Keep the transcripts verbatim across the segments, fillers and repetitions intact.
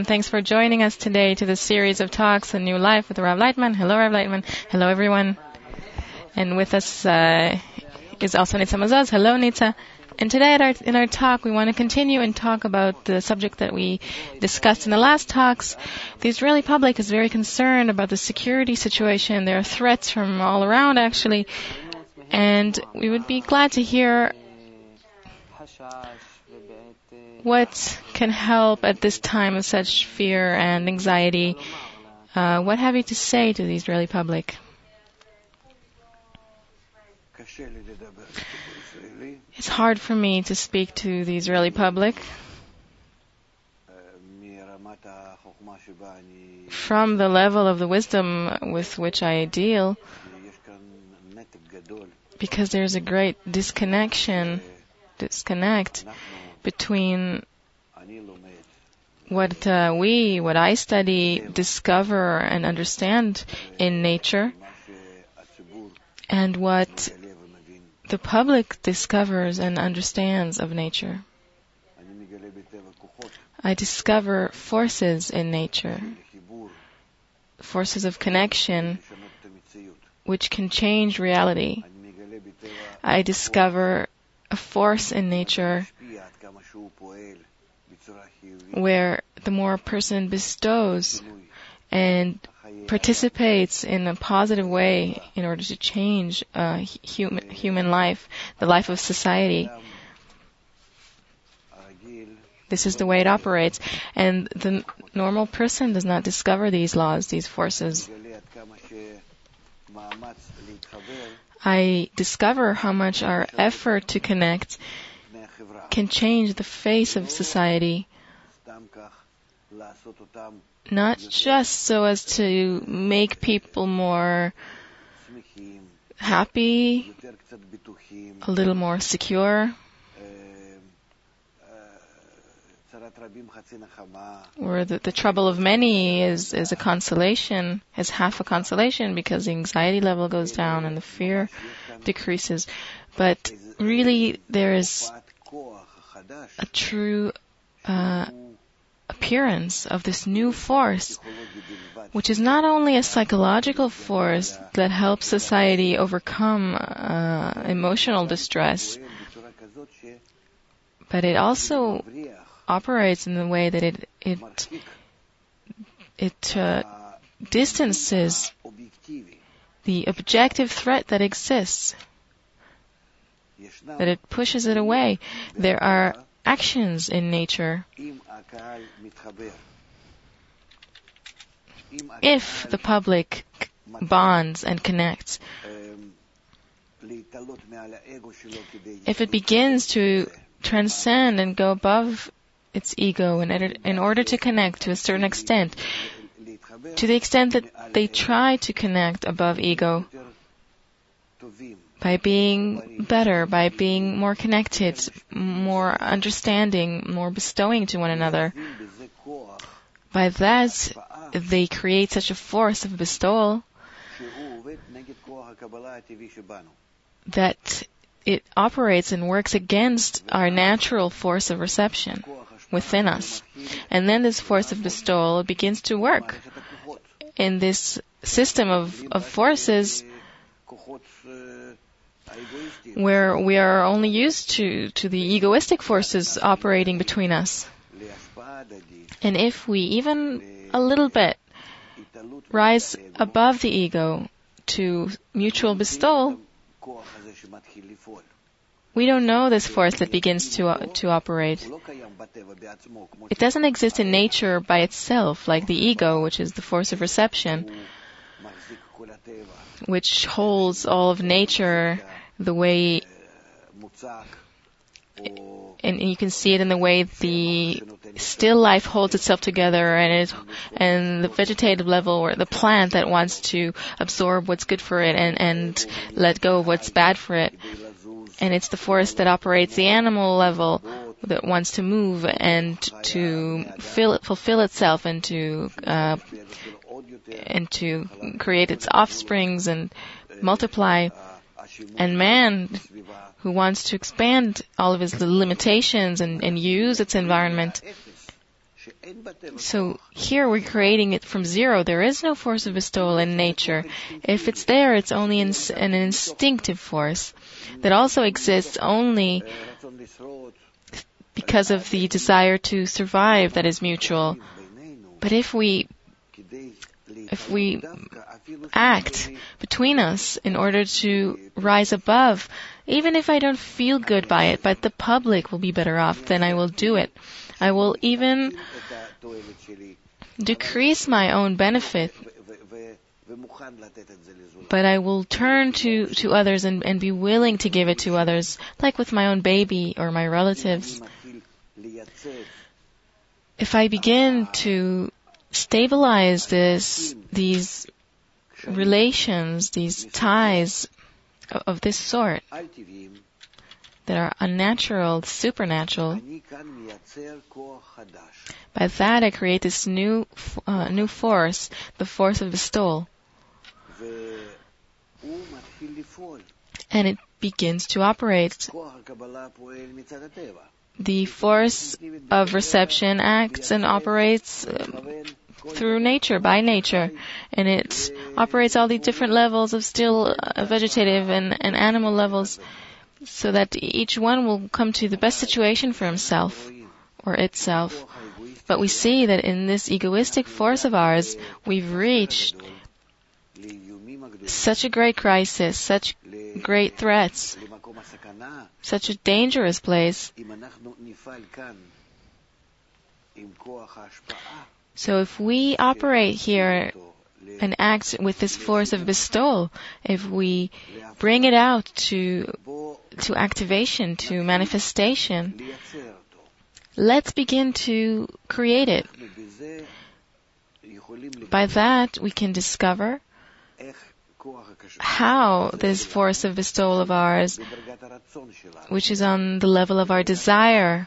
and thanks for joining us today to this series of talks, A New Life with Rav Leitman. Hello, Rav Leitman. Hello, everyone. And with us uh, is also Nitza Mazaz. Hello, Nitza. And today at our, in our talk, we want to continue and talk about the subject that we discussed in the last talks. The Israeli public is very concerned about the security situation. There are threats from all around, actually. And we would be glad to hear what can help at this time of such fear and anxiety. Uh, what have you to say to the Israeli public? It's hard for me to speak to the Israeli public from the level of the wisdom with which I deal, because there's a great disconnection, disconnect between what uh, we, what I study, discover and understand in nature, and what the public discovers and understands of nature. I discover forces in nature, forces of connection, which can change reality. I discover a force in nature where the more a person bestows and participates in a positive way in order to change uh, human human life, the life of society. This is the way it operates. And the normal person does not discover these laws, these forces. I discover how much our effort to connect can change the face of society, not just so as to make people more happy, a little more secure, where the, the trouble of many is, is a consolation, is half a consolation, because the anxiety level goes down and the fear decreases. But really there is a true uh, appearance of this new force, which is not only a psychological force that helps society overcome uh, emotional distress, but it also operates in the way that it it it uh, distances the objective threat that exists, that it pushes it away. There are actions in nature. If the public bonds and connects, if it begins to transcend and go above its ego in order, in order to connect to a certain extent, to the extent that they try to connect above ego, by being better, by being more connected, more understanding, more bestowing to one another. By that, they create such a force of bestowal that it operates and works against our natural force of reception within us. And then this force of bestowal begins to work in this system of, of forces where we are only used to, to the egoistic forces operating between us. And if we even a little bit rise above the ego to mutual bestowal, we don't know this force that begins to uh, to operate. It doesn't exist in nature by itself, like the ego, which is the force of reception, which holds all of nature the way, and you can see it in the way the still life holds itself together, and it, and the vegetative level, or the plant that wants to absorb what's good for it and, and let go of what's bad for it. And it's the force that operates the animal level, that wants to move and to fill, fulfill itself and to uh, and to create its offsprings and multiply. And man, who wants to expand all of his limitations and, and use its environment, So here we're creating it from zero. There is no force of bestowal in nature. If it's there, it's only in, an instinctive force that also exists only because of the desire to survive that is mutual. But if we if we act between us in order to rise above, even if I don't feel good by it, but the public will be better off, then I will do it. I will even decrease my own benefit, but I will turn to, to others and, and be willing to give it to others, like with my own baby or my relatives. If I begin to stabilize this, these relations, these ties of, of this sort that are unnatural, supernatural, by that I create this new uh, new force, the force of bestowal. And it begins to operate. The force of reception acts and operates uh, through nature, by nature, and it operates all the different levels of still uh, vegetative and, and animal levels, so that each one will come to the best situation for himself or itself. But we see that in this egoistic force of ours, we've reached such a great crisis, such great threats, such a dangerous place. So if we operate here and act with this force of bestowal, if we bring it out to to activation, to manifestation, let's begin to create it. By that, we can discover how this force of bestowal of ours, which is on the level of our desire,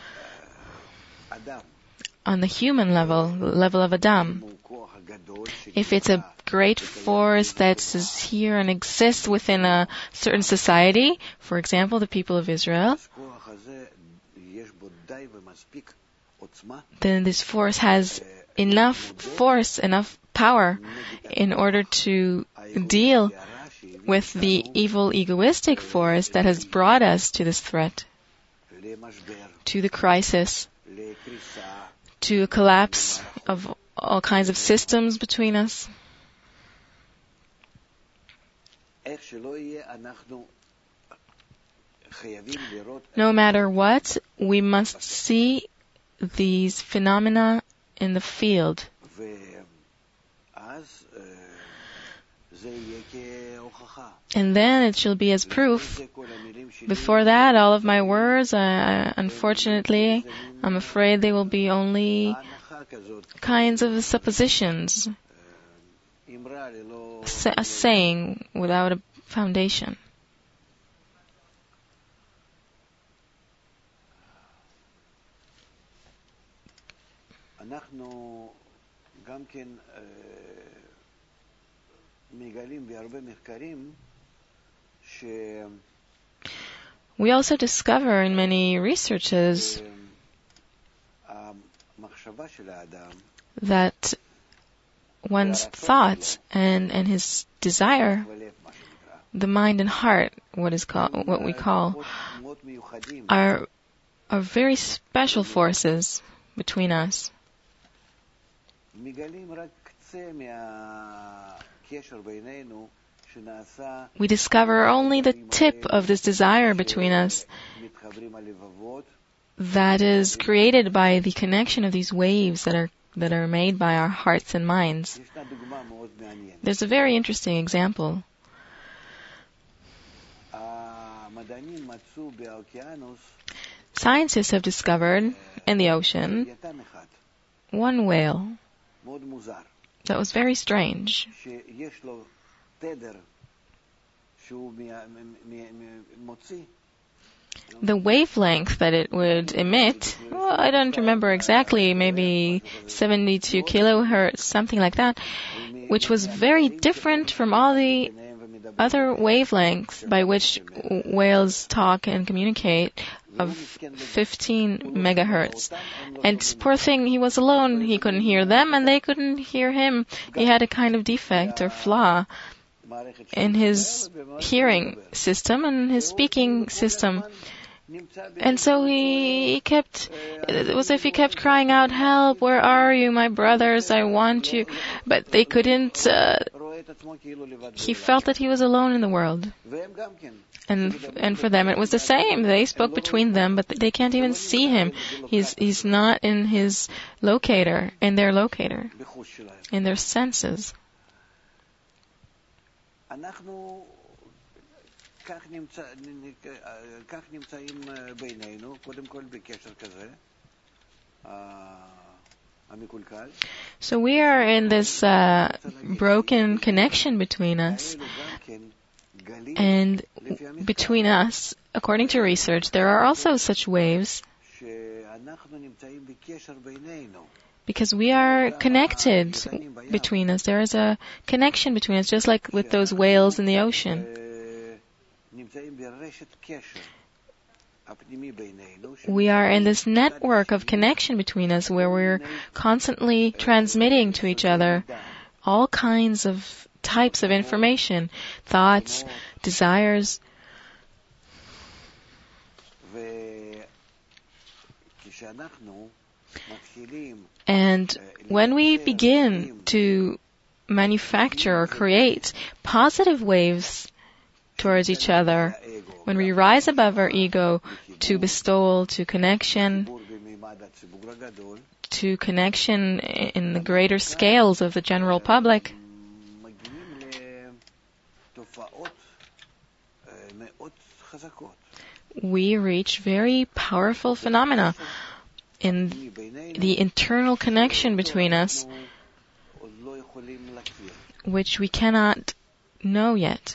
on the human level, the level of Adam, if it's a great force that is here and exists within a certain society, for example, the people of Israel, then this force has enough force, enough power in order to deal with the evil egoistic force that has brought us to this threat, to the crisis, to a collapse of all kinds of systems between us. No matter what, we must see these phenomena in the field. And then it shall be as proof. Before that, all of my words, uh, unfortunately, I'm afraid they will be only kinds of suppositions, a saying without a foundation. We also discover in many researches that one's thoughts and, and his desire, the mind and heart, what is called, what we call, are are very special forces between us. We discover only the tip of this desire between us that is created by the connection of these waves that are that are made by our hearts and minds. There's a very interesting example. Scientists have discovered in the ocean one whale that was very strange. The wavelength that it would emit, well, I don't remember exactly, maybe seventy-two kilohertz, something like that, which was very different from all the other wavelengths by which whales talk and communicate of fifteen megahertz. And poor thing, he was alone. He couldn't hear them and they couldn't hear him. He had a kind of defect or flaw in his hearing system and his speaking system. And so he, he kept, it was as if he kept crying out, help, where are you, my brothers, I want you. But they couldn't, uh, he felt that he was alone in the world. And and for them it was the same. They spoke between them, but they can't even see him. He's he's not in his locator, in their locator, in their senses. So we are in this uh, broken connection between us. And between us, according to research, there are also such waves because we are connected between us. There is a connection between us, just like with those whales in the ocean. We are in this network of connection between us where we're constantly transmitting to each other all kinds of types of information, thoughts, desires. And when we begin to manufacture or create positive waves towards each other, when we rise above our ego to bestowal, to connection, to connection in the greater scales of the general public, we reach very powerful phenomena in the internal connection between us, which we cannot know yet.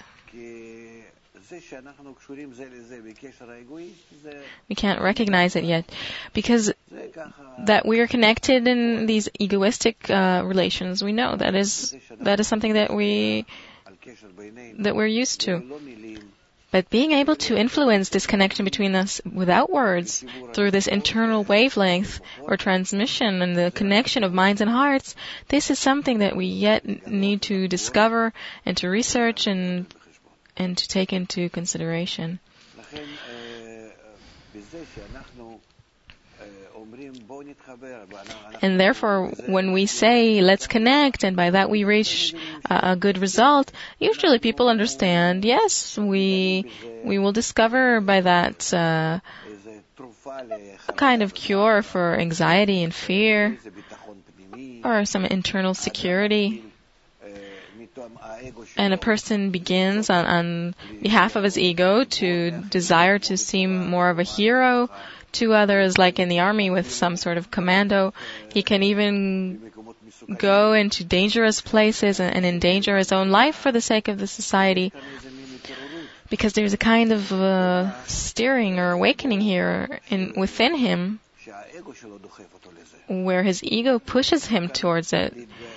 We can't recognize it yet, because that we are connected in these egoistic uh, relations. We know that is that is something that we that we're used to. But being able to influence this connection between us without words, through this internal wavelength or transmission and the connection of minds and hearts, this is something that we yet need to discover and to research and and to take into consideration. And therefore, when we say, let's connect, and by that we reach uh, a good result, usually people understand, yes, we we will discover by that uh, a kind of cure for anxiety and fear, or some internal security. And a person begins on, on behalf of his ego to desire to seem more of a hero to others, like in the army with some sort of commando. He can even go into dangerous places and, and endanger his own life for the sake of the society, because there's a kind of uh, steering or awakening here in within him where his ego pushes him towards it.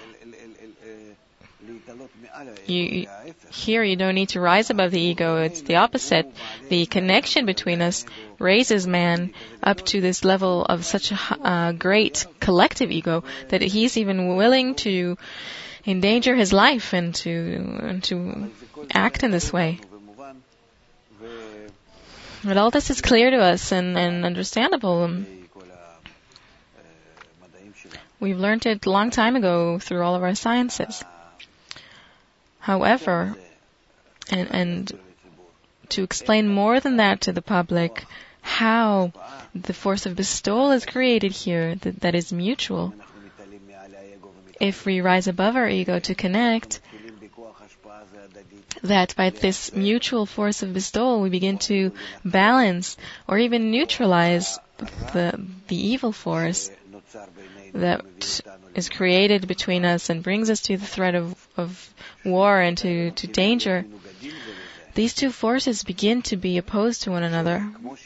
You, here you don't need to rise above the ego, it's the opposite. The connection between us raises man up to this level of such a uh, great collective ego that he's even willing to endanger his life and to, and to act in this way. But all this is clear to us and, and understandable. We've learned it a long time ago through all of our sciences. However, and, and to explain more than that to the public, how the force of bestowal is created here, that, that is mutual. If we rise above our ego to connect, that by this mutual force of bestowal we begin to balance or even neutralize the the evil force that is created between us and brings us to the threat of, of war and to, to danger. These two forces begin to be opposed to one another.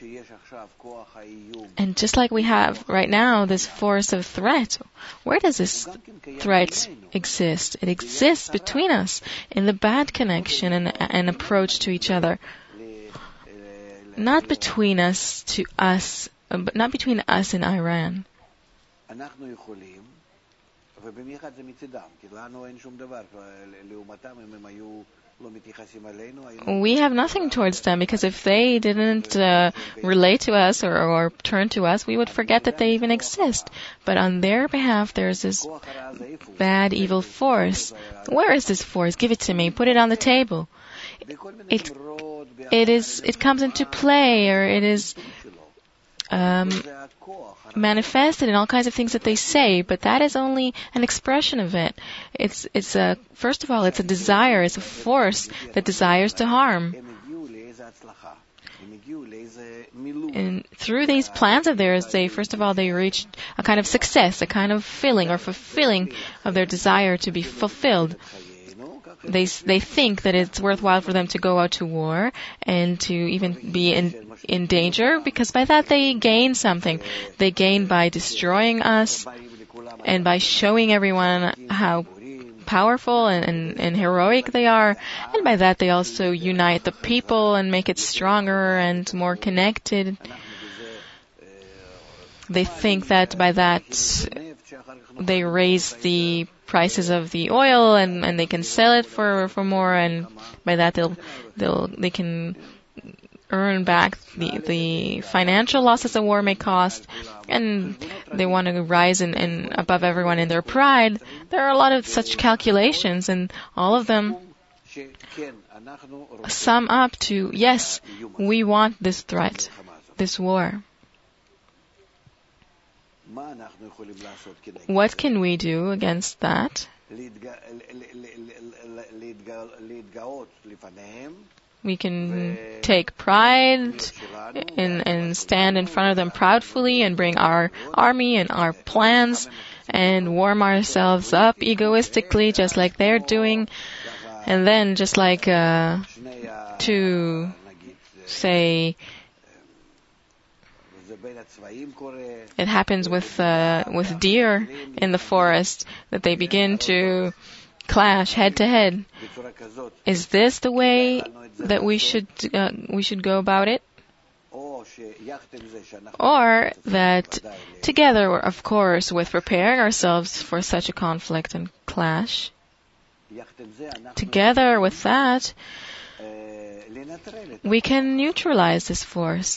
And just like we have right now this force of threat, where does this threat exist? It exists between us in the bad connection and, and approach to each other. not between us to us, uh, but not between us and Iran. We have nothing towards them, because if they didn't uh, relate to us or, or turn to us, we would forget that they even exist. But on their behalf, there's this bad, evil force. Where is this force? Give it to me. Put it on the table. It, it is. It comes into play, or it is um, manifested in all kinds of things that they say. But that is only an expression of it. It's. It's a. First of all, it's a desire. It's a force that desires to harm. And through these plans of theirs, they first of all they reach a kind of success, a kind of filling or fulfilling of their desire to be fulfilled. They they think that it's worthwhile for them to go out to war and to even be in in danger, because by that they gain something. They gain by destroying us and by showing everyone how powerful and, and, and heroic they are, and by that they also unite the people and make it stronger and more connected. They think that by that they raise the prices of the oil and, and they can sell it for, for more, and by that they'll they'll they can earn back the, the financial losses a war may cost, and they want to rise in, in above everyone in their pride. There are a lot of such calculations, and all of them sum up to, yes, we want this threat, this war. What can we do against that? We can take pride and, and stand in front of them proudly and bring our army and our plans and warm ourselves up egoistically, just like they're doing. And then, just like uh, to say, it happens with uh, with deer in the forest, that they begin to clash head to head. Is this the way that we should uh, we should go about it? Or that together, of course, with preparing ourselves for such a conflict and clash, together with that, we can neutralize this force.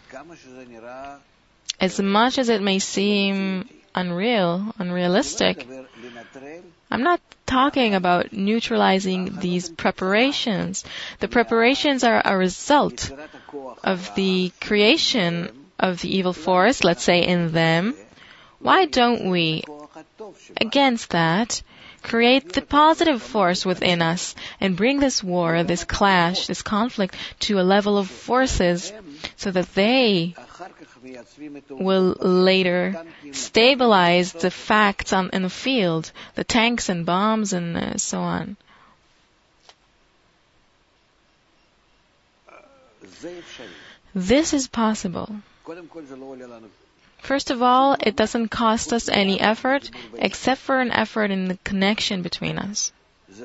As much as it may seem unreal, unrealistic, I'm not talking about neutralizing these preparations. The preparations are a result of the creation of the evil force, let's say, in them. Why don't we, against that, create the positive force within us and bring this war, this clash, this conflict to a level of forces so that they will later stabilize the facts on, in the field, the tanks and bombs and uh, so on. This is possible. First of all, it doesn't cost us any effort, except for an effort in the connection between us.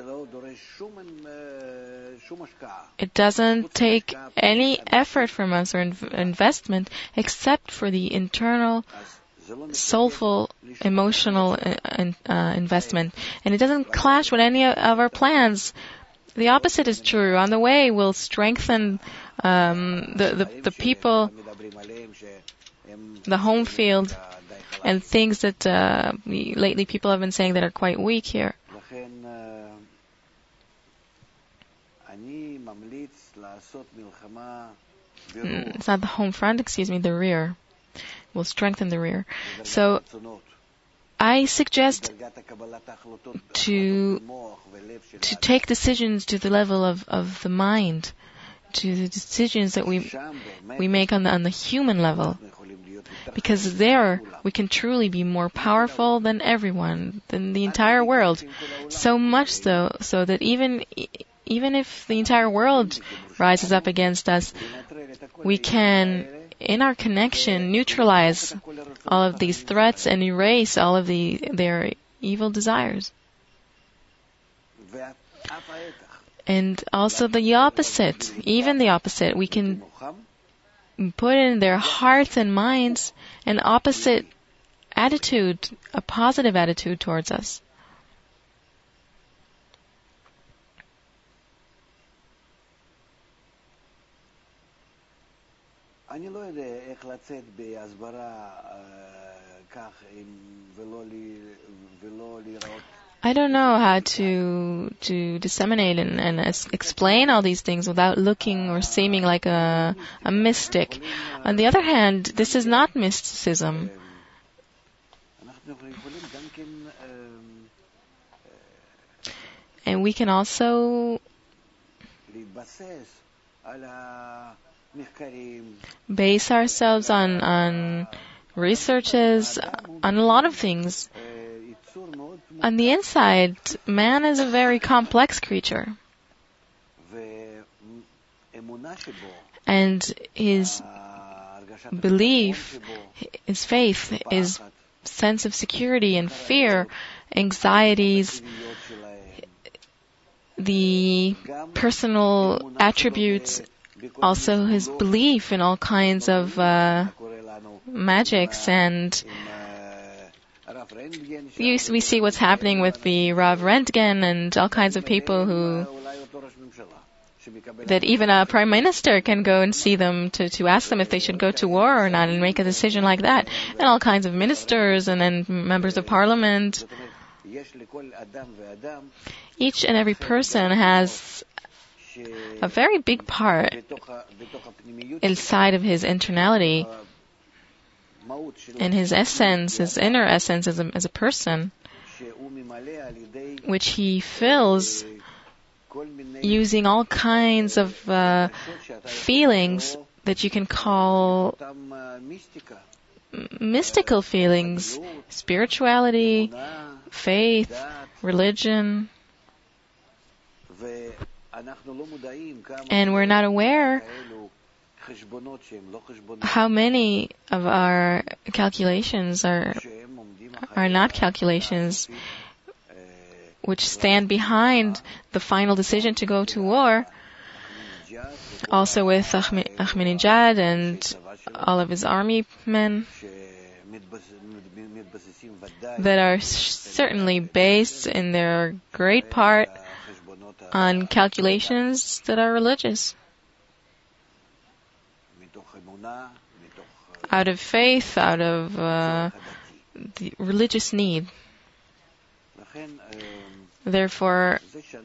It doesn't take any effort from us or inv- investment except for the internal, soulful, emotional uh, uh, investment. And it doesn't clash with any of our plans. The opposite is true. On the way, we'll strengthen um, the, the, the people, the home field, and things that uh, we, lately people have been saying that are quite weak here. It's not the home front, excuse me, the rear. We'll strengthen the rear. So I suggest to to take decisions to the level of, of the mind, to the decisions that we we make on the on the human level, because there we can truly be more powerful than everyone, than the entire world. So much so, so that even even if the entire world rises up against us, we can, in our connection, neutralize all of these threats and erase all of the their evil desires. And also the opposite, even the opposite. We can put in their hearts and minds an opposite attitude, a positive attitude towards us. אני לא יודע איך לצאת בהסברה כך ולא לראות. I don't know how to to disseminate and, and es- explain all these things without looking or seeming like a, a mystic. On the other hand, this is not mysticism. And we can also base ourselves on, on researches, on a lot of things. On the inside, man is a very complex creature. And his belief, his faith, his sense of security and fear, anxieties, the personal attributes, also his belief in all kinds of uh, magics, and you, we see what's happening with the Rav Rentgen and all kinds of people who, that even a prime minister can go and see them to, to ask them if they should go to war or not and make a decision like that. And all kinds of ministers and then members of parliament. Each and every person has a very big part inside of his internality, in his essence, his inner essence as a, as a person, which he fills using all kinds of uh, feelings that you can call mystical feelings, spirituality, faith, religion. And we're not aware how many of our calculations are are not calculations, which stand behind the final decision to go to war. Also with Ahmadinejad and all of his army men that are certainly based in their great part on calculations that are religious. Out of faith, out of uh, the religious need. Therefore,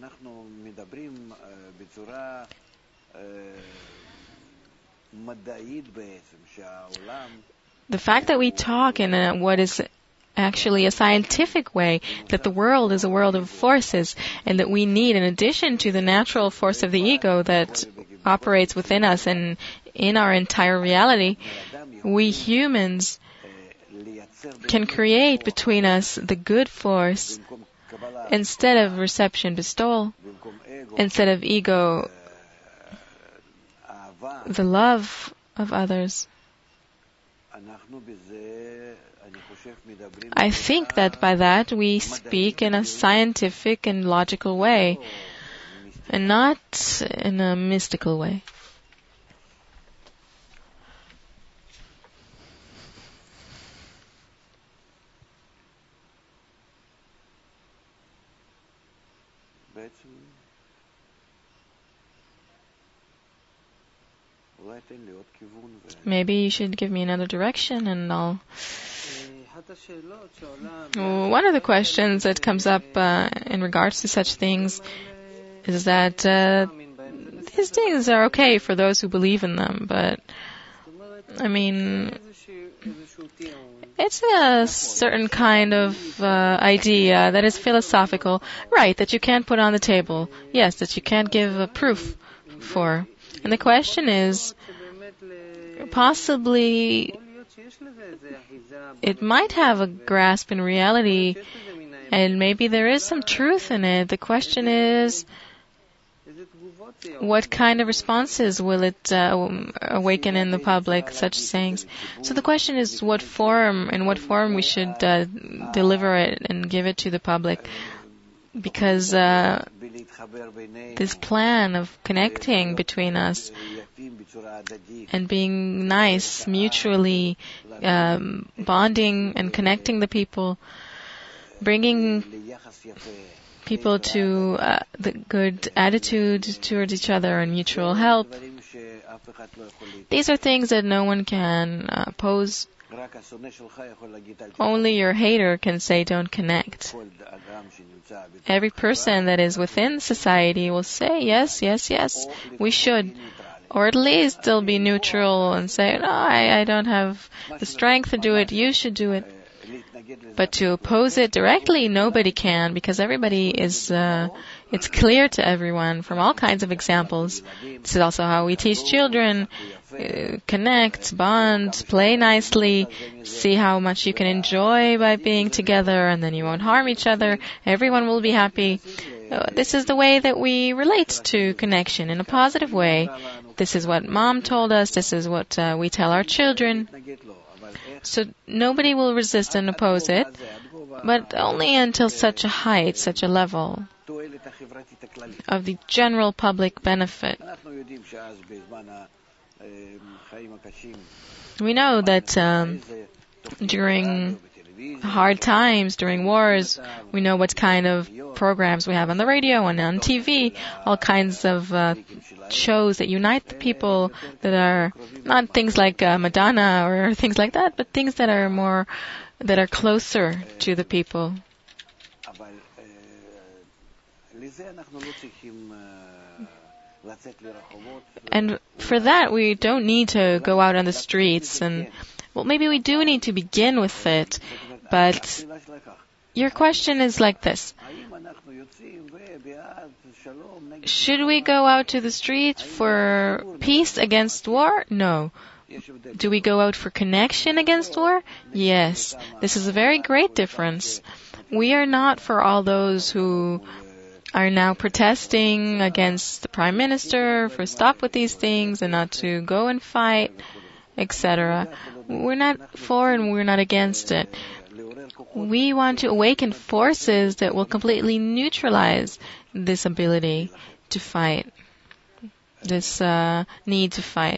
the fact that we talk in a, what is actually a scientific way, that the world is a world of forces, and that we need, in addition to the natural force of the ego that operates within us and in our entire reality, we humans can create between us the good force instead of reception bestowal, instead of ego, the love of others. I think that by that we speak in a scientific and logical way, and not in a mystical way. Maybe you should give me another direction and I'll... One of the questions that comes up uh, in regards to such things is that uh, these things are okay for those who believe in them, but I mean, it's a certain kind of uh, idea that is philosophical, right, that you can't put on the table, yes, that you can't give a proof for. And the question is, possibly it might have a grasp in reality, and maybe there is some truth in it. The question is, what kind of responses will it uh, awaken in the public, such sayings? So the question is, what form, in what form we should uh, deliver it and give it to the public. Because uh, this plan of connecting between us and being nice, mutually um, bonding and connecting the people, bringing people to uh, the good attitude towards each other and mutual help. These are things that no one can uh, oppose. Only your hater can say don't connect. Every person that is within society will say yes, yes, yes, we should. Or at least they'll be neutral and say, no, I, I don't have the strength to do it, you should do it. But to oppose it directly, nobody can, because everybody is, uh, it's clear to everyone from all kinds of examples. This is also how we teach children, uh, connect, bond, play nicely, see how much you can enjoy by being together, and then you won't harm each other. Everyone will be happy. Uh, this is the way that we relate to connection in a positive way. This is what Mom told us. This is what uh, we tell our children. So nobody will resist and oppose it, but only until such a height, such a level of the general public benefit. We know that um, during hard times, during wars, we know what kind of programs we have on the radio and on T V, all kinds of uh, shows that unite the people, that are not things like uh, Madonna or things like that, but things that are more, that are closer to the people. And for that, we don't need to go out on the streets and, well, maybe we do need to begin with it, but your question is like this. Should we go out to the street for peace against war? No. Do we go out for connection against war? Yes. This is a very great difference. We are not for all those who are now protesting against the Prime Minister for stop with these things and not to go and fight, et cetera. We're not for and we're not against it. We want to awaken forces that will completely neutralize this ability to fight, this uh, need to fight.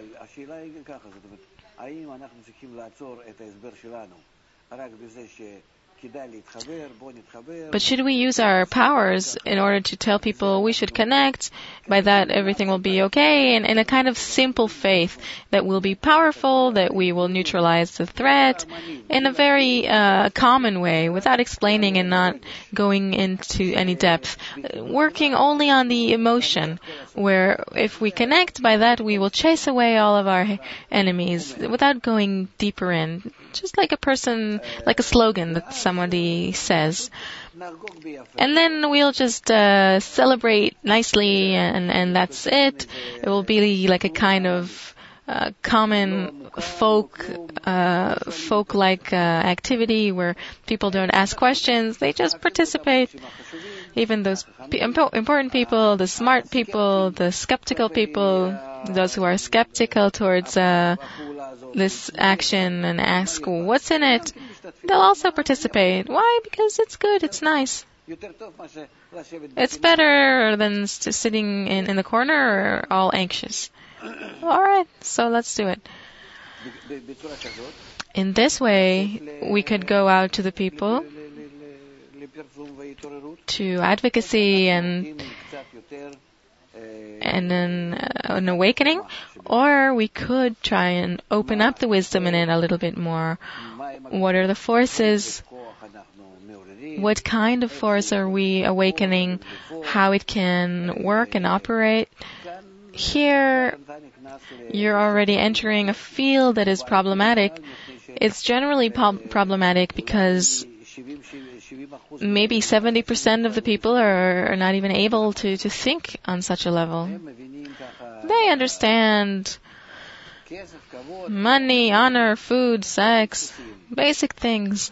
But should we use our powers in order to tell people we should connect? By that, everything will be okay, and in a kind of simple faith that will be powerful, that we will neutralize the threat in a very uh, common way, without explaining and not going into any depth, working only on the emotion, where if we connect, by that we will chase away all of our enemies without going deeper in. Just like a person, like a slogan that somebody says. And then we'll just uh, celebrate nicely, and, and that's it. It will be like a kind of uh, common folk, uh, folk-like uh, activity where people don't ask questions, they just participate. Even those p- important people, the smart people, the skeptical people, those who are skeptical towards uh, this action and ask what's in it, they'll also participate. Why? Because it's good, it's nice. It's better than st- sitting in, in the corner all anxious. Alright, so let's do it. In this way, we could go out to the people, to advocacy and and an, uh, an awakening, or we could try and open up the wisdom in it a little bit more. What are the forces? What kind of force are we awakening? How it can work and operate? Here, you're already entering a field that is problematic. It's generally po- problematic because maybe seventy percent of the people are, are not even able to, to think on such a level. They understand money, honor, food, sex, basic things.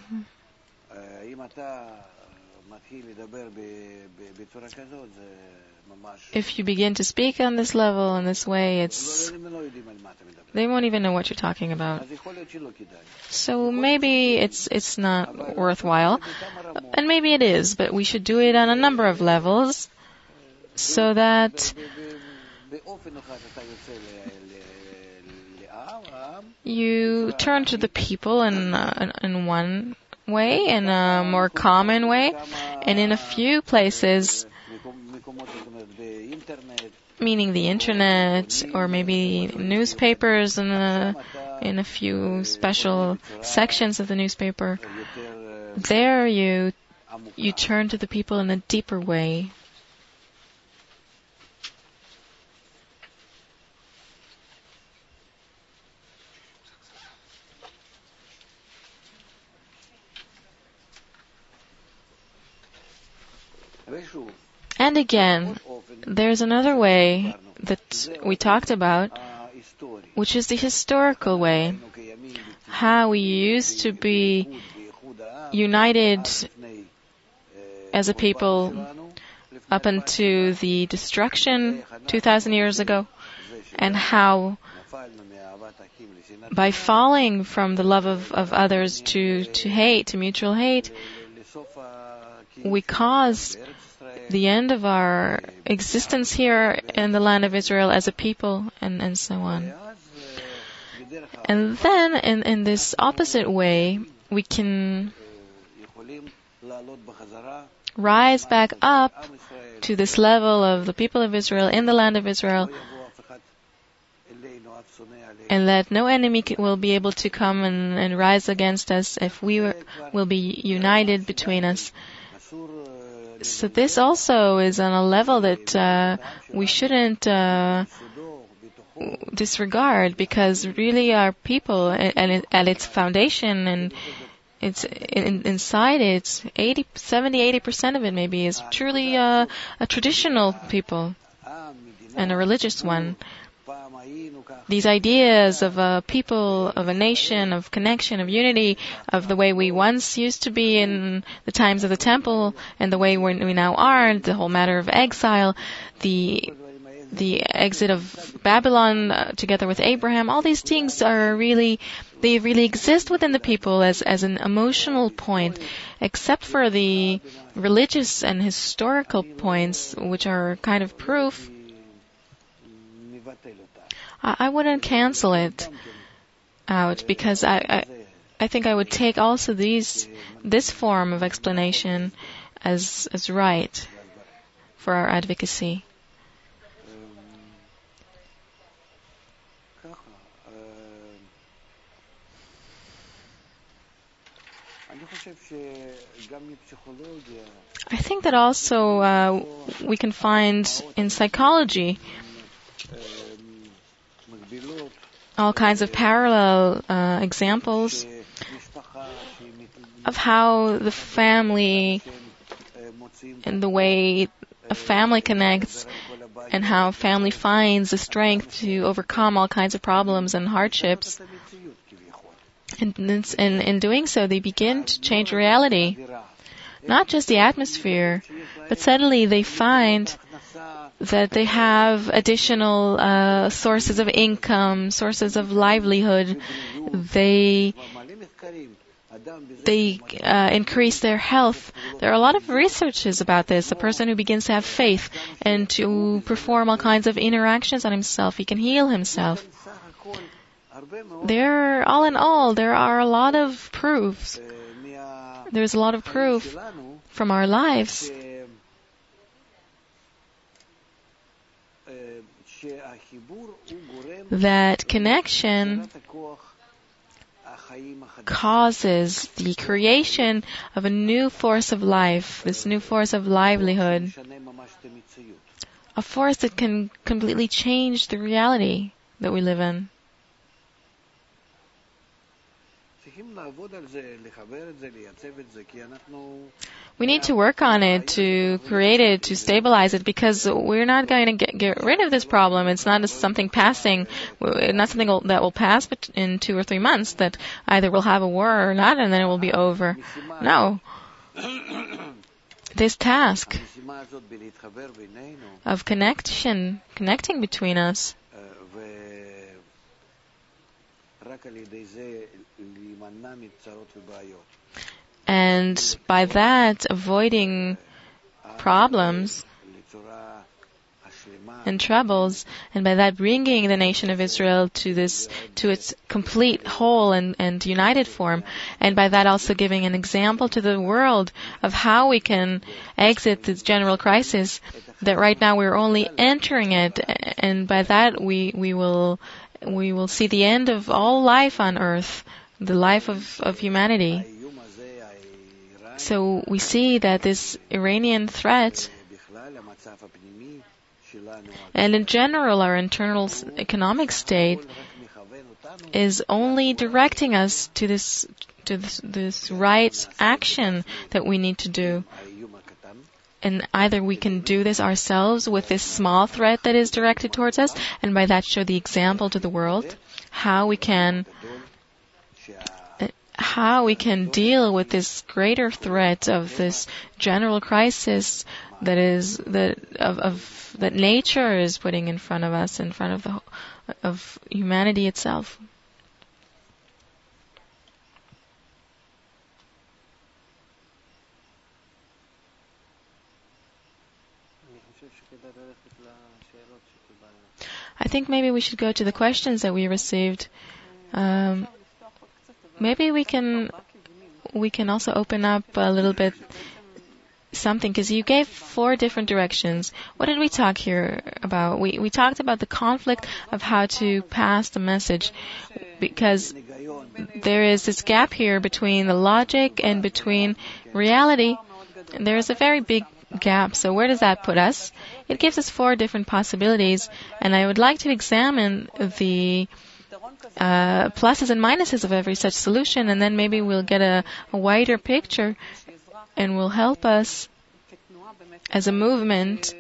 If you begin to speak on this level, in this way, it's they won't even know what you're talking about. So maybe it's it's not worthwhile, and maybe it is, but we should do it on a number of levels so that You turn to the people in, uh, in one way, in a more common way, and in a few places, meaning the internet or maybe newspapers in a, in a few special sections of the newspaper, there you you turn to the people in a deeper way. And again, there's another way that we talked about, which is the historical way. How we used to be united as a people up until the destruction two thousand years ago, and how by falling from the love of, of others to, to hate, to mutual hate, we caused the end of our existence here in the land of Israel as a people, and, and so on. And then, in, in this opposite way, we can rise back up to this level of the people of Israel in the land of Israel, and that no enemy will be able to come and, and rise against us if we were, will be united between us. So this also is on a level that uh, we shouldn't uh, disregard, because really our people, and it, at its foundation and it's in, inside it, eighty, seventy, eighty percent of it maybe is truly uh, a traditional people and a religious one. These ideas of a people, of a nation, of connection, of unity, of the way we once used to be in the times of the temple and the way we now are, the whole matter of exile, the the exit of Babylon uh, together with Abraham, all these things are really, they really exist within the people as, as an emotional point, except for the religious and historical points, which are kind of proof. I, I wouldn't cancel it out, because I, I, I think I would take also these, this form of explanation as, as right for our advocacy. I think that also uh, we can find in psychology all kinds of parallel uh, examples of how the family and the way a family connects, and how family finds the strength to overcome all kinds of problems and hardships. And in, in doing so, they begin to change reality. Not just the atmosphere, but suddenly they find that they have additional uh, sources of income, sources of livelihood. They they uh, increase their health. There are a lot of researches about this. A person who begins to have faith and to perform all kinds of interactions on himself, he can heal himself. There, all in all, there are a lot of proofs. There's a lot of proof from our lives that connection causes the creation of a new force of life, this new force of livelihood, a force that can completely change the reality that we live in. We need to work on it, to create it, to stabilize it, because we're not going to get, get rid of this problem. It's not something passing, not something that will pass in two or three months, that either we'll have a war or not, and then it will be over. No. This task of connection, connecting between us, and by that avoiding problems and troubles, and by that bringing the nation of Israel to this, to its complete whole and, and united form, and by that also giving an example to the world of how we can exit this general crisis, that right now we're only entering it, and by that we, we will, we will see the end of all life on earth, the life of, of humanity. So we see that this Iranian threat, and in general our internal economic state, is only directing us to this to this, this right action that we need to do. And either we can do this ourselves with this small threat that is directed towards us, and by that show the example to the world how we can how we can deal with this greater threat of this general crisis that is that of, of that nature is putting in front of us, in front of the of humanity itself. I think maybe we should go to the questions that we received. Um, maybe we can we can also open up a little bit something, because you gave four different directions. What did we talk here about? We we talked about the conflict of how to pass the message, because there is this gap here between the logic and between reality. And there is a very big gap. So where does that put us? It gives us four different possibilities, and I would like to examine the uh, pluses and minuses of every such solution, and then maybe we'll get a, a wider picture and will help us as a movement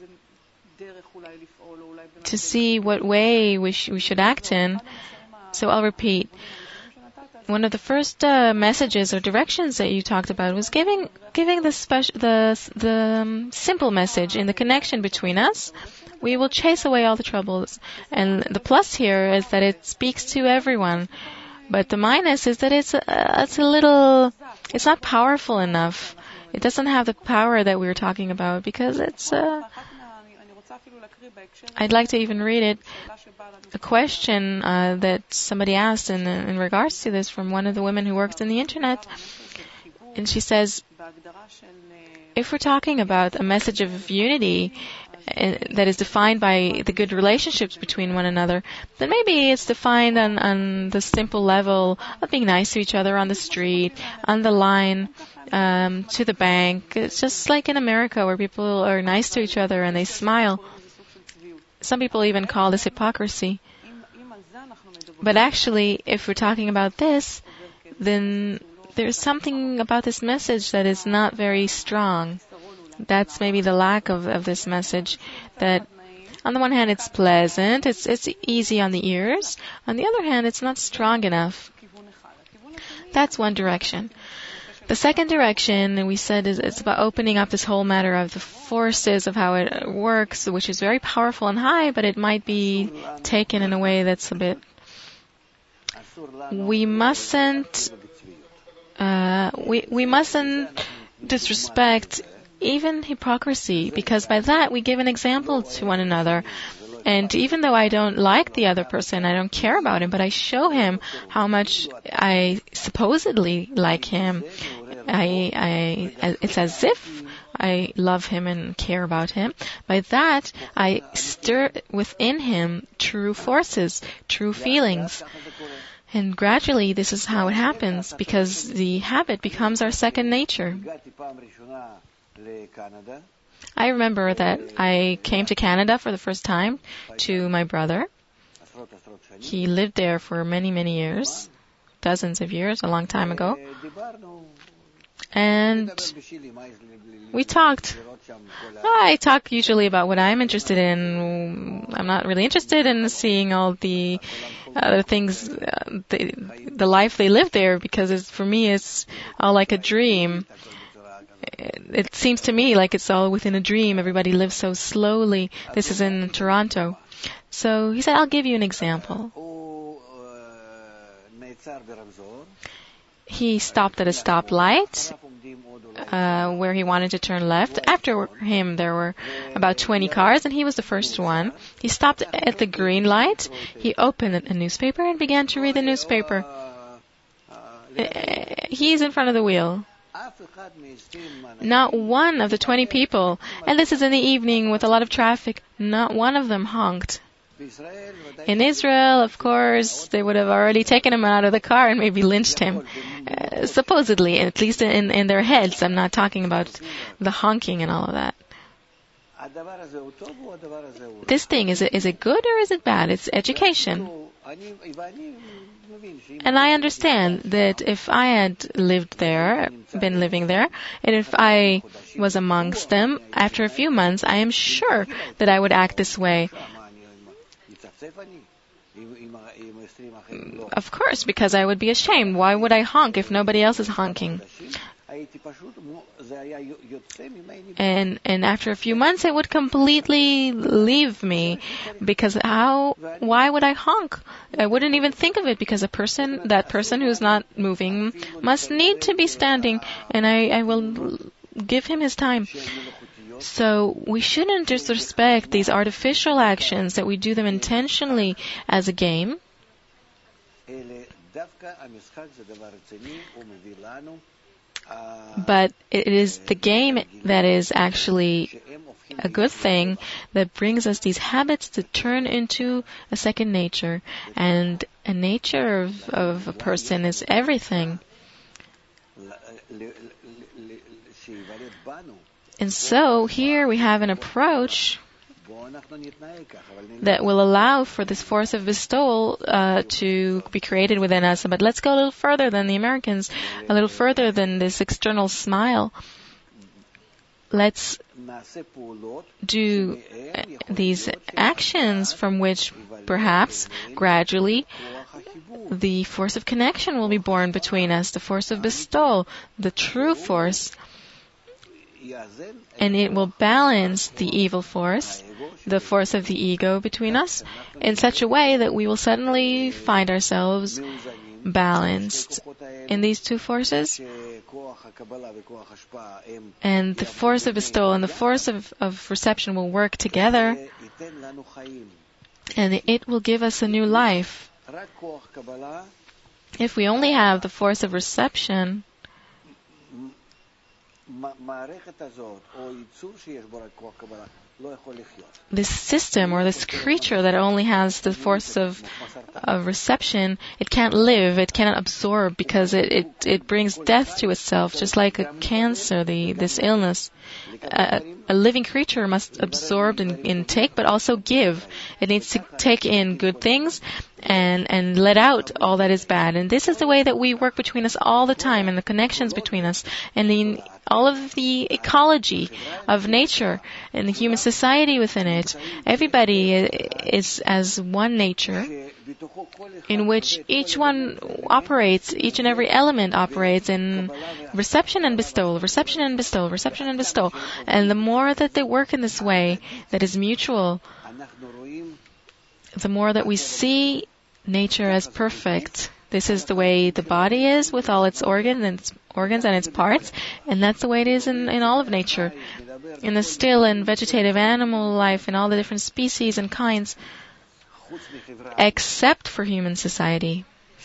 to see what way we, sh- we should act in. So I'll repeat. One of the first uh, messages or directions that you talked about was giving giving the special the the um, simple message in the connection between us. We will chase away all the troubles, and the plus here is that it speaks to everyone. But the minus is that it's a, it's a little it's not powerful enough. It doesn't have the power that we were talking about, because it's. Uh, I'd like to even read it. A question uh, that somebody asked in, in regards to this from one of the women who works in the internet, and she says, if we're talking about a message of unity uh, that is defined by the good relationships between one another, then maybe it's defined on, on the simple level of being nice to each other on the street, on the line, um, to the bank. It's just like in America, where people are nice to each other and they smile. Some people even call this hypocrisy. But actually, if we're talking about this, then there's something about this message that is not very strong. That's maybe the lack of, of this message. That on the one hand, it's pleasant, it's it's easy on the ears. On the other hand, it's not strong enough. That's one direction. The second direction, we said, is it's about opening up this whole matter of the forces of how it works, which is very powerful and high, but it might be taken in a way that's a bit. We mustn't. Uh, we we mustn't disrespect even hypocrisy, because by that we give an example to one another. And even though I don't like the other person, I don't care about him, but I show him how much I supposedly like him. I, I, it's as if I love him and care about him. By that, I stir within him true forces, true feelings. And gradually, this is how it happens, because the habit becomes our second nature. I remember that I came to Canada for the first time to my brother. He lived there for many, many years, dozens of years, a long time ago. And we talked. I talk usually about what I'm interested in. I'm not really interested in seeing all the other things, uh, the, the life they live there, because it's, for me it's all like a dream. It seems to me like it's all within a dream. Everybody lives so slowly. This is in Toronto. So he said, I'll give you an example. he stopped at a stoplight uh, where he wanted to turn left. After him, there were about twenty cars, and he was the first one. He stopped at the green light. He opened a newspaper and began to read the newspaper. Uh, he's in front of the wheel. Not one of the twenty people, and this is in the evening with a lot of traffic, not one of them honked. In Israel, of course, they would have already taken him out of the car and maybe lynched him. Uh, supposedly, at least in, in their heads. I'm not talking about the honking and all of that. This thing, is it, is it good or is it bad? It's education. And I understand that if I had lived there, been living there, and if I was amongst them, after a few months, I am sure that I would act this way. Of course, because I would be ashamed. Why would I honk if nobody else is honking? And and after a few months, it would completely leave me, because how? Why would I honk? I wouldn't even think of it, because a person, that person who's not moving, must need to be standing, and I, I will give him his time. So we shouldn't disrespect these artificial actions, that we do them intentionally as a game. But it is the game that is actually a good thing, that brings us these habits to turn into a second nature. And a nature of, of a person is everything. And so here we have an approach that will allow for this force of bestowal uh, to be created within us. But let's go a little further than the Americans, a little further than this external smile. Let's do uh, these actions from which perhaps gradually the force of connection will be born between us, the force of bestowal, the true force. And it will balance the evil force, the force of the ego between us, in such a way that we will suddenly find ourselves balanced in these two forces. And the force of bestowal and the force of, of reception will work together, and it will give us a new life. If we only have the force of reception, this system or this creature that only has the force of, of reception, it can't live, it cannot absorb, because it, it, it brings death to itself, just like a cancer, the this illness. A, a living creature must absorb and, and take, but also give. It needs to take in good things and, and let out all that is bad. And this is the way that we work between us all the time, and the connections between us, and the, all of the ecology of nature and the human society within it. Everybody is as one nature, in which each one operates, each and every element operates in reception and bestowal, reception and bestowal, reception and bestowal. And the more that they work in this way, that is mutual, the more that we see nature as perfect. This is the way the body is with all its organs and its organs and its parts, and that's the way it is in, in all of nature, in the still and vegetative animal life, in all the different species and kinds, except for human society,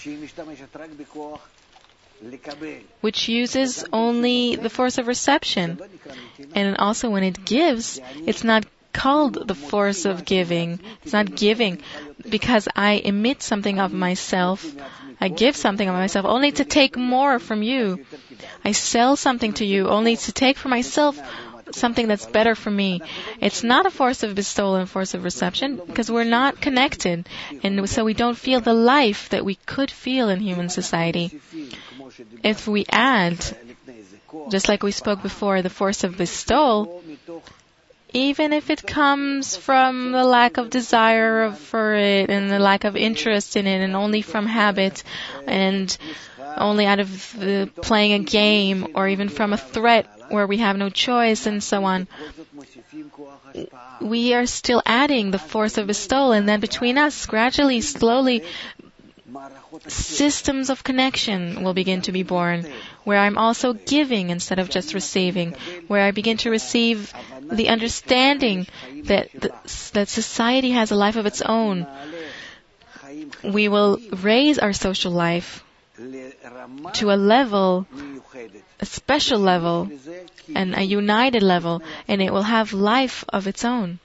which uses only the force of reception. And also when it gives, it's not called the force of giving. It's not giving because I emit something of myself. I give something of myself only to take more from you. I sell something to you only to take for myself something that's better for me. It's not a force of bestowal and force of reception, because we're not connected, and so we don't feel the life that we could feel in human society. If we add, just like we spoke before, the force of bestowal, even if it comes from the lack of desire for it and the lack of interest in it, and only from habit and only out of uh, playing a game, or even from a threat where we have no choice and so on, we are still adding the force of bestowal, and then between us, gradually, slowly, systems of connection will begin to be born, where I'm also giving instead of just receiving, where I begin to receive the understanding that the, that society has a life of its own. We will raise our social life to a level, a special level, and a united level, and it will have life of its own.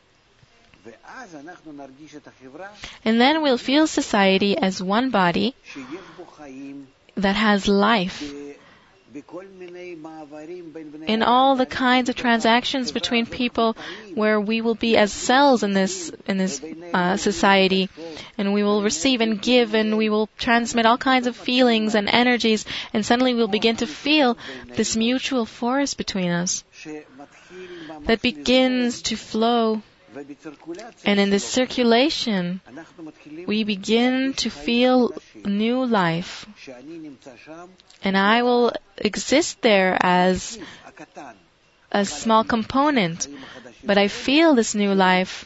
And then we'll feel society as one body that has life. In all the kinds of transactions between people, where we will be as cells in this in this uh, society, and we will receive and give, and we will transmit all kinds of feelings and energies, and suddenly we'll begin to feel this mutual force between us that begins to flow. And in this circulation, we begin to feel new life. And I will exist there as a small component, but I feel this new life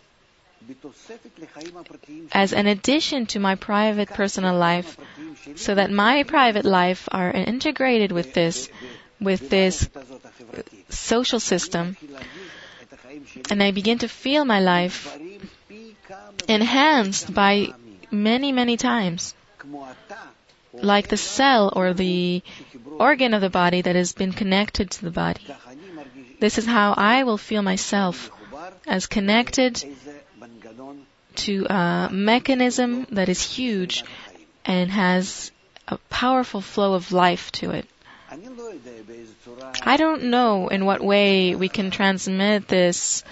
as an addition to my private personal life, so that my private life are integrated with this, with this social system. And I begin to feel my life enhanced by many, many times, like the cell or the organ of the body that has been connected to the body. This is how I will feel myself, as connected to a mechanism that is huge and has a powerful flow of life to it. I don't know in what way we can transmit this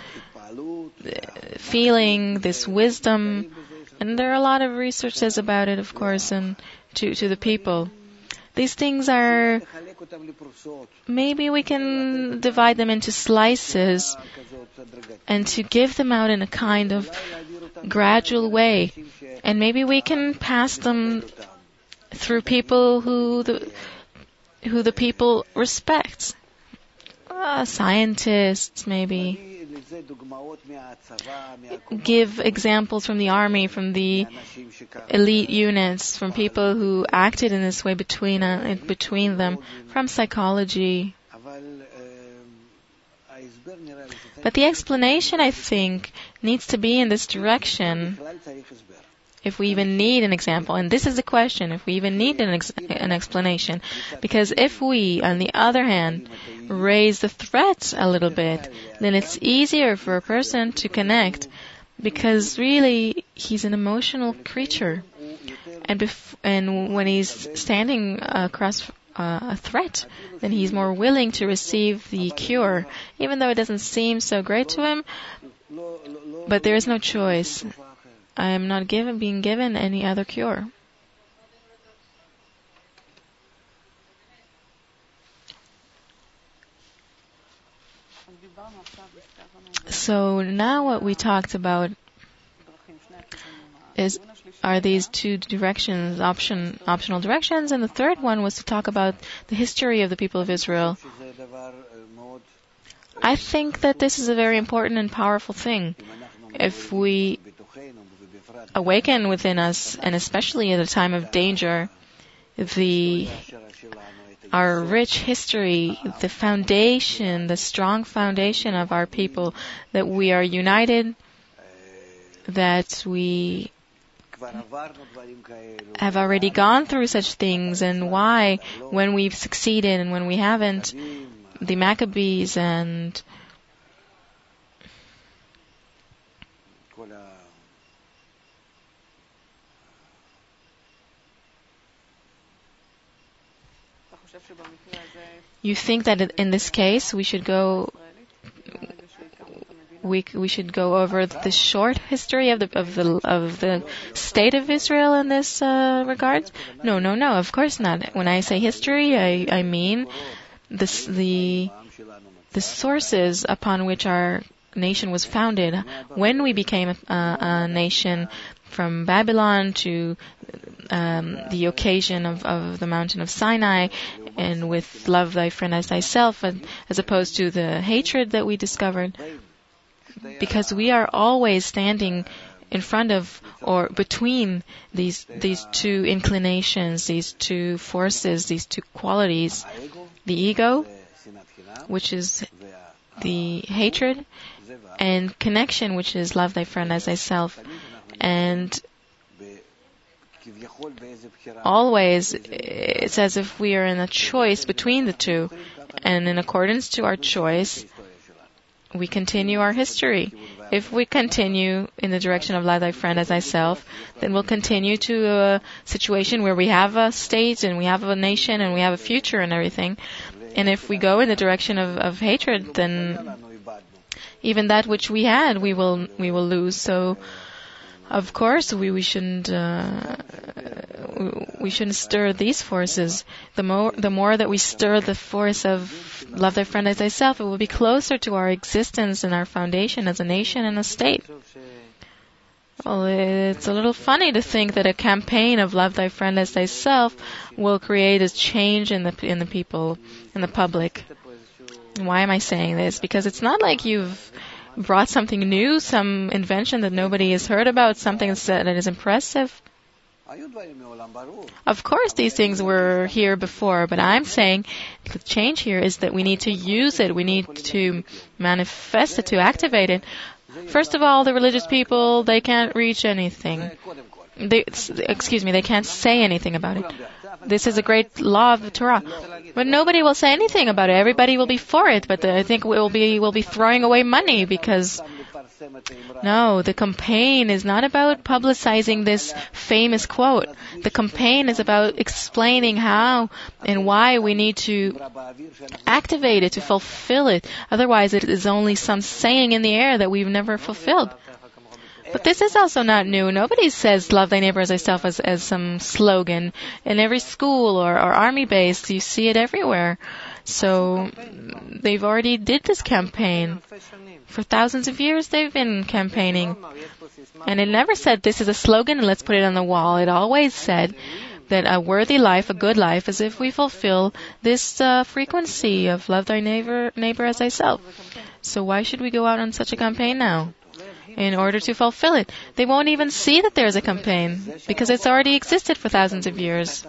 feeling, this wisdom, and there are a lot of researches about it, of course, and to, to the people. These things are, maybe we can divide them into slices and to give them out in a kind of gradual way. And maybe we can pass them through people who the who the people respect. Uh, scientists, maybe. Give examples from the army, from the elite units, from people who acted in this way between uh, between them, from psychology. But the explanation, I think, needs to be in this direction. If we even need an example, and this is the question, if we even need an, ex- an explanation. Because if we, on the other hand, raise the threat a little bit, then it's easier for a person to connect, because really, he's an emotional creature. And, bef- and when he's standing across uh, a threat, then he's more willing to receive the cure, even though it doesn't seem so great to him, but there is no choice. I am not given, being given any other cure. So now what we talked about is are these two directions, option, optional directions, and the third one was to talk about the history of the people of Israel. I think that this is a very important and powerful thing. If we awaken within us, and especially at a time of danger, the our rich history, the foundation, the strong foundation of our people, that we are united, that we have already gone through such things, and why, when we've succeeded and when we haven't, the Maccabees and you think that in this case we should go we we should go over the short history of the of the of the state of Israel in this uh, regard? No, no, no. Of course not. When I say history, I I mean this, the the sources upon which our nation was founded. When we became a, a nation, from Babylon to um, the occasion of, of the mountain of Sinai, and with love thy friend as thyself, and, as opposed to the hatred that we discovered. Because we are always standing in front of or between these these two inclinations, these two forces, these two qualities, the ego, which is the hatred, and connection, which is love thy friend as thyself. And always, it's as if we are in a choice between the two, and in accordance to our choice, we continue our history. If we continue in the direction of love thy friend as thyself, then we'll continue to a situation where we have a state and we have a nation and we have a future and everything. And if we go in the direction of, of hatred, then even that which we had, we will we will lose. So, of course, we we shouldn't uh, we shouldn't stir these forces. The more the more that we stir the force of love thy friend as thyself, it will be closer to our existence and our foundation as a nation and a state. Well, it's a little funny to think that a campaign of love thy friend as thyself will create a change in the in the people, in the public. Why am I saying this? Because it's not like you've brought something new, some invention that nobody has heard about, something that is impressive. Of course, these things were here before, but I'm saying the change here is that we need to use it. We need to manifest it, to activate it. First of all, the religious people, they can't reach anything. They, excuse me, they can't say anything about it. This is a great law of the Torah. But nobody will say anything about it. Everybody will be for it, but I think we'll be, we'll be throwing away money because, no, the campaign is not about publicizing this famous quote. The campaign is about explaining how and why we need to activate it, to fulfill it. Otherwise, it is only some saying in the air that we've never fulfilled. But this is also not new. Nobody says love thy neighbor as thyself as, as some slogan. In every school or, or army base, you see it everywhere. So they've already did this campaign. For thousands of years they've been campaigning. And it never said this is a slogan and let's put it on the wall. It always said that a worthy life, a good life, is if we fulfill this uh, frequency of love thy neighbor, neighbor as thyself. So why should we go out on such a campaign now? In order to fulfill it. They won't even see that there's a campaign because it's already existed for thousands of years.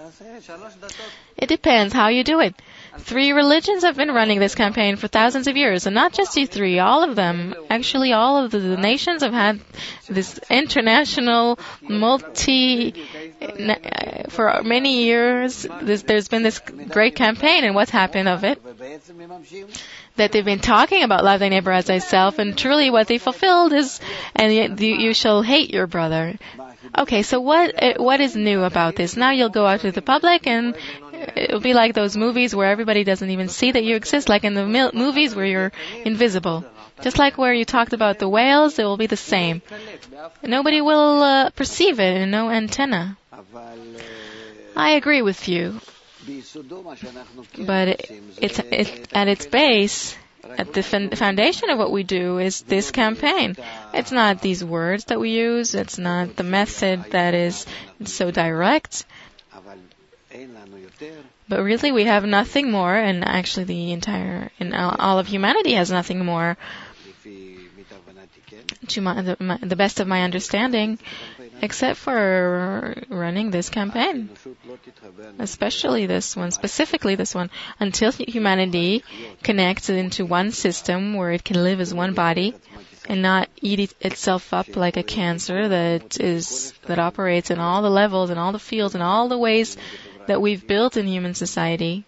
It depends how you do it. Three religions have been running this campaign for thousands of years, and not just these three, all of them. Actually, all of the, the nations have had this international, multi, for many years, this, there's been this great campaign, and what's happened of it? That they've been talking about love thy neighbor as thyself, and truly what they fulfilled is, and you, you shall hate your brother. Okay, so what what is new about this? Now you'll go out to the public, and it'll be like those movies where everybody doesn't even see that you exist, like in the mil- movies where you're invisible. Just like where you talked about the whales, it will be the same. Nobody will uh, perceive it, and no antenna. I agree with you. But it, it's it, at its base, at the foundation of what we do is this campaign. It's not these words that we use. It's not the method that is so direct. But really, we have nothing more, and actually, the entire, and all of humanity has nothing more. To my, the, my, the best of my understanding, except for running this campaign, especially this one, specifically this one, until humanity connects into one system where it can live as one body and not eat it, itself up like a cancer that is that operates in all the levels and all the fields and all the ways that we've built in human society.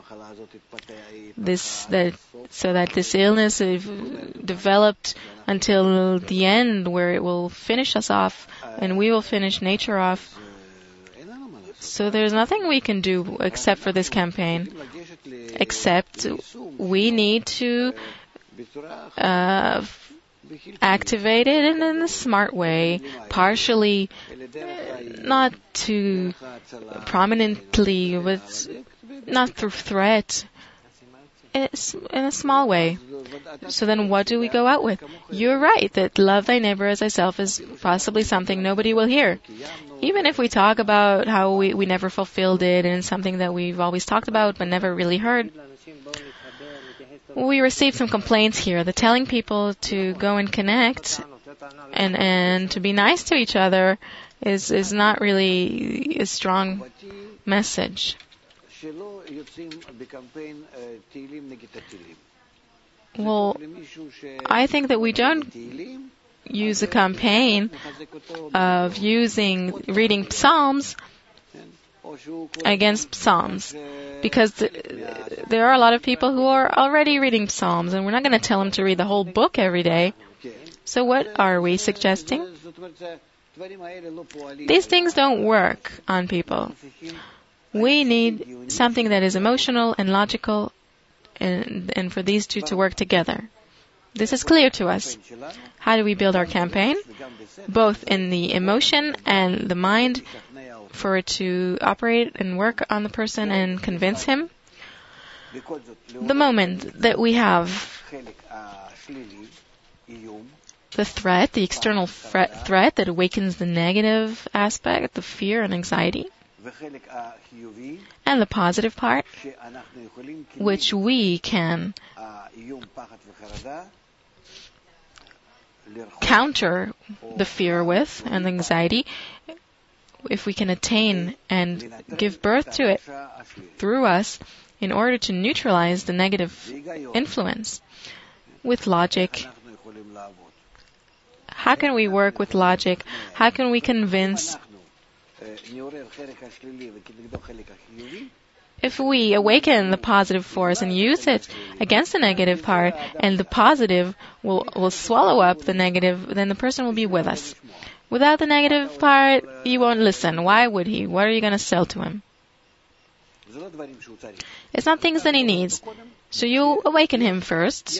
This that so that this illness developed until the end, where it will finish us off, and we will finish nature off. So there's nothing we can do except for this campaign, except we need to uh, activate it in, in a smart way, partially, not too prominently, but not through threat. It's in a small way. So then what do we go out with? You're right that love thy neighbor as thyself is possibly something nobody will hear. Even if we talk about how we, we never fulfilled it and something that we've always talked about but never really heard. We received some complaints here that telling people to go and connect and and to be nice to each other is is not really a strong message. Well, I think that we don't use a campaign of using reading Psalms against Psalms, because th- there are a lot of people who are already reading Psalms, and we're not going to tell them to read the whole book every day. So what are we suggesting? These things don't work on people. We need something that is emotional and logical, and, and for these two to work together. This is clear to us. How do we build our campaign? Both in the emotion and the mind, for it to operate and work on the person and convince him. The moment that we have the threat, the external threat, threat that awakens the negative aspect, the fear and anxiety, and the positive part, which we can counter the fear with and anxiety, if we can attain and give birth to it through us in order to neutralize the negative influence with logic. How can we work with logic? How can we convince? If we awaken the positive force and use it against the negative part, and the positive will, will swallow up the negative, then the person will be with us. Without the negative part, he won't listen. Why would he? What are you going to sell to him? It's not things that he needs. So you awaken him first.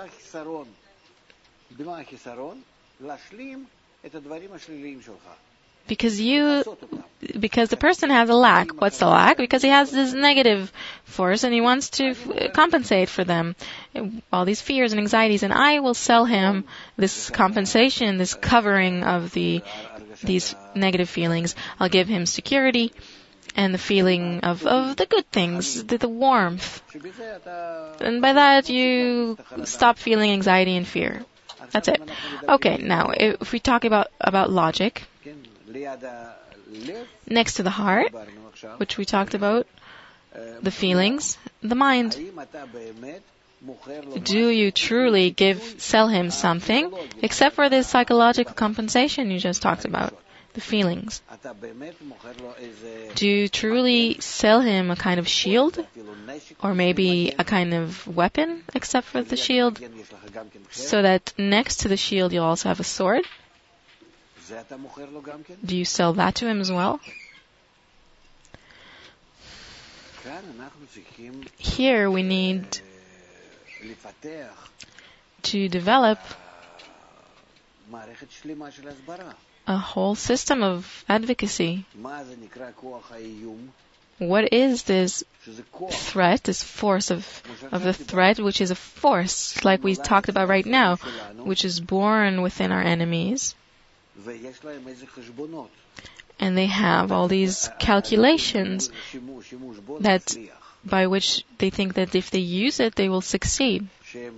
Because you, because the person has a lack. What's the lack? Because he has this negative force and he wants to f- compensate for them. All these fears and anxieties, and I will sell him this compensation, this covering of the, these negative feelings. I'll give him security and the feeling of, of the good things, the, the warmth. And by that you stop feeling anxiety and fear. That's it. Okay, now if we talk about, about logic, next to the heart, which we talked about, the feelings, the mind. Do you truly give, sell him something, except for this psychological compensation you just talked about, the feelings? Do you truly sell him a kind of shield, or maybe a kind of weapon, except for the shield, so that next to the shield you'll also have a sword? Do you sell that to him as well? Here we need to develop a whole system of advocacy. What is this threat, this force of, of the threat, which is a force, like we talked about right now, which is born within our enemies? And they have all these calculations that by which they think that if they use it, they will succeed.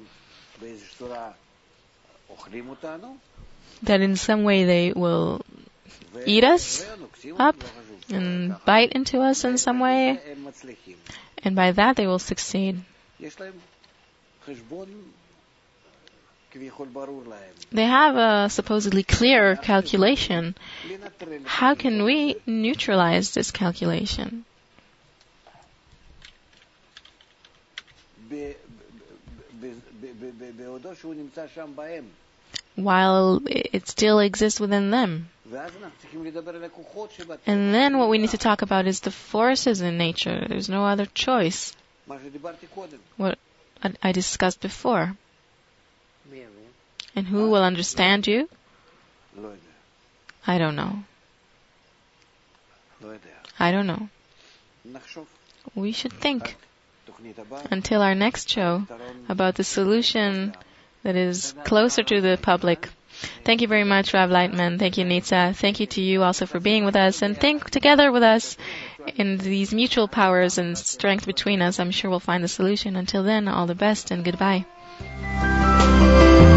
That in some way they will eat us up and bite into us in some way, and by that they will succeed. They have a supposedly clear calculation. How can we neutralize this calculation? While it still exists within them. And then what we need to talk about is the forces in nature. There's no other choice. What I discussed before. And who will understand you? I don't know. I don't know. We should think until our next show about the solution that is closer to the public. Thank you very much, Rav Leitman. Thank you, Nitza. Thank you to you also for being with us, and think together with us in these mutual powers and strength between us. I'm sure we'll find the solution. Until then, all the best and goodbye.